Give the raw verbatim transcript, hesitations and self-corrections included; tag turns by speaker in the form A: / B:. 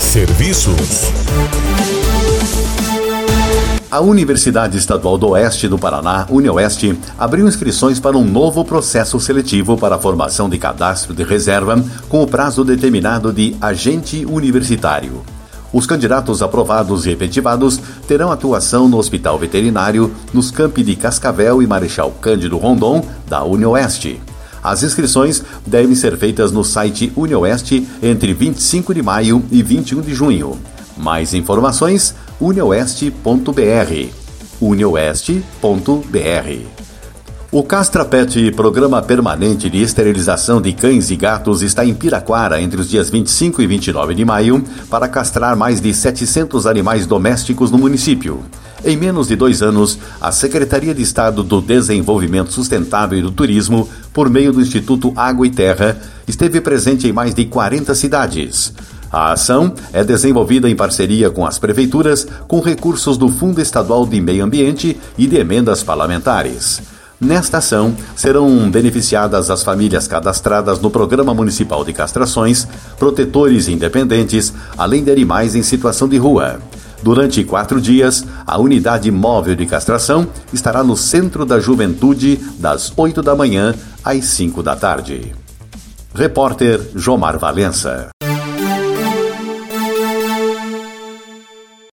A: Serviços.
B: A Universidade Estadual do Oeste do Paraná, UniOeste, abriu inscrições para um novo processo seletivo para a formação de cadastro de reserva com o prazo determinado de agente universitário. Os candidatos aprovados e efetivados terão atuação no Hospital Veterinário, nos campi de Cascavel e Marechal Cândido Rondon, da UniOeste. As inscrições devem ser feitas no site UniOeste entre vinte e cinco de maio e vinte e um de junho. Mais informações, unioeste ponto br. unioeste ponto br. O CastraPet, Programa Permanente de Esterilização de Cães e Gatos, está em Piraquara entre os dias vinte e cinco e vinte e nove de maio para castrar mais de setecentos animais domésticos no município. Em menos de dois anos, a Secretaria de Estado do Desenvolvimento Sustentável e do Turismo, por meio do Instituto Água e Terra, esteve presente em mais de quarenta cidades. A ação é desenvolvida em parceria com as prefeituras, com recursos do Fundo Estadual de Meio Ambiente e de emendas parlamentares. Nesta ação, serão beneficiadas as famílias cadastradas no Programa Municipal de Castrações, protetores independentes, além de animais em situação de rua. Durante quatro dias, a unidade móvel de castração estará no Centro da Juventude, das oito da manhã às cinco da tarde. Repórter Jomar Valença.